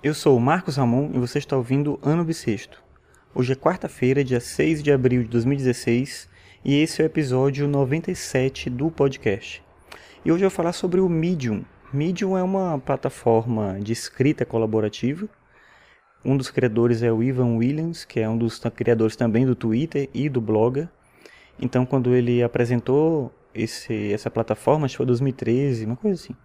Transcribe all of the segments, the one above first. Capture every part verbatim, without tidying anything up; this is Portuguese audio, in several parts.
Eu sou o Marcos Ramon e você está ouvindo Ano Bissexto. Hoje é quarta-feira, dia seis de abril de dois mil e dezesseis, e esse é o episódio noventa e sete do podcast. E hoje eu vou falar sobre o Medium. Medium é uma plataforma de escrita colaborativa. Um dos criadores é o Ivan Williams, que é um dos criadores também do Twitter e do Blogger. Então, quando ele apresentou esse, essa plataforma, acho que foi dois mil e treze, uma coisa assim,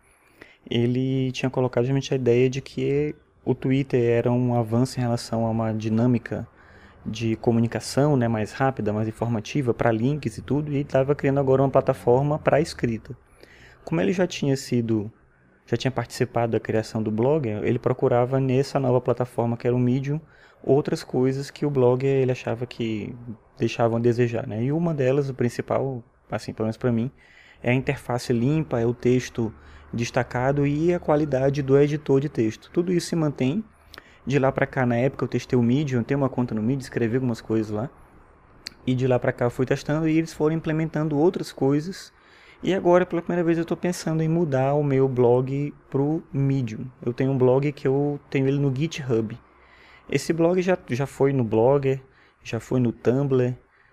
ele tinha colocado justamente a ideia de que o Twitter era um avanço em relação a uma dinâmica de comunicação, né, mais rápida, mais informativa, para links e tudo, e estava criando agora uma plataforma para escrita. Como ele já tinha sido, já tinha participado da criação do Blogger, ele procurava nessa nova plataforma que era o Medium, outras coisas que o Blogger ele achava que deixavam a desejar, né? E uma delas, o principal, assim, pelo menos para mim, é a interface limpa, é o texto destacado e a qualidade do editor de texto. Tudo isso se mantém. De lá para cá, na época eu testei o Medium, eu tenho uma conta no Medium, escrevi algumas coisas lá. E de lá para cá eu fui testando e eles foram implementando outras coisas. E agora, pela primeira vez, eu estou pensando em mudar o meu blog pro Medium. Eu tenho um blog que eu tenho ele no GitHub. Esse blog já, já foi no Blogger, já foi no Tumblr,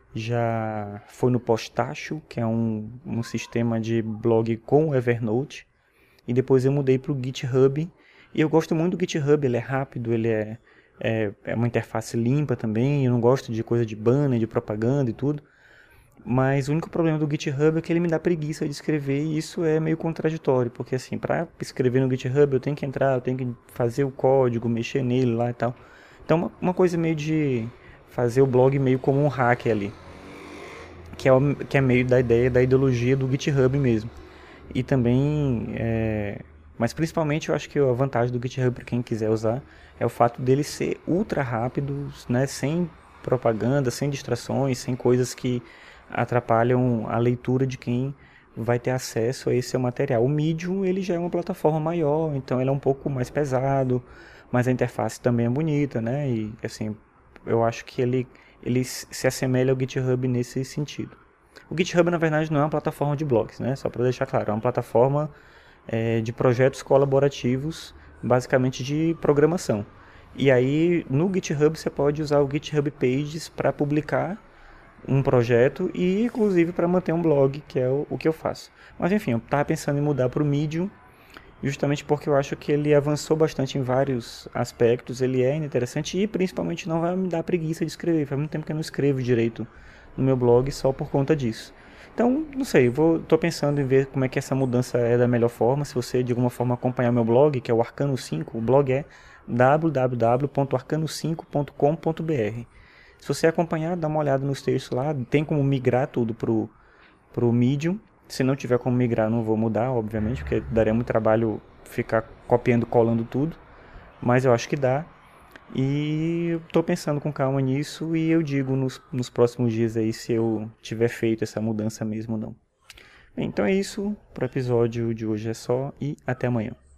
já foi no Postacho, que é um, um sistema de blog com o Evernote. E depois eu mudei para o GitHub. E eu gosto muito do GitHub, ele é rápido, ele é, é, é uma interface limpa também. Eu não gosto de coisa de banner, de propaganda e tudo. Mas o único problema do GitHub é que ele me dá preguiça de escrever e isso é meio contraditório. Porque assim, para escrever no GitHub eu tenho que entrar, eu tenho que fazer o código, mexer nele lá e tal. Então uma, uma coisa meio de fazer o blog meio como um hacker ali. Que é, o, que é meio da ideia, da ideologia do GitHub mesmo. E também, é, mas principalmente eu acho que a vantagem do GitHub para quem quiser usar é o fato dele ser ultra rápido, né, sem propaganda, sem distrações, sem coisas que atrapalham a leitura de quem vai ter acesso a esse material. O Medium ele já é uma plataforma maior, então ele é um pouco mais pesado, mas a interface também é bonita, né? E assim, eu acho que ele, ele se assemelha ao GitHub nesse sentido. O GitHub, na verdade, não é uma plataforma de blogs, né? Só para deixar claro, é uma plataforma é, de projetos colaborativos, basicamente de programação. E aí, no GitHub, você pode usar o GitHub Pages para publicar um projeto e, inclusive, para manter um blog, que é o, o que eu faço. Mas, enfim, eu estava pensando em mudar para o Medium, justamente porque eu acho que ele avançou bastante em vários aspectos, ele é interessante e, principalmente, não vai me dar preguiça de escrever. Faz muito tempo que eu não escrevo direito no meu blog só por conta disso. Então, não sei, vou, tô pensando em ver como é que essa mudança é da melhor forma. Se você de alguma forma acompanhar meu blog, que é o Arcano cinco, o blog é w w w ponto arcano cinco ponto com ponto b r. Se você acompanhar, dá uma olhada nos textos lá, tem como migrar tudo pro, pro Medium. Se não tiver como migrar, não vou mudar, obviamente, porque daria muito trabalho ficar copiando e colando tudo. Mas eu acho que dá. E estou pensando com calma nisso e eu digo nos, nos próximos dias aí se eu tiver feito essa mudança mesmo ou não. Bem, então é isso, para o episódio de hoje é só e até amanhã.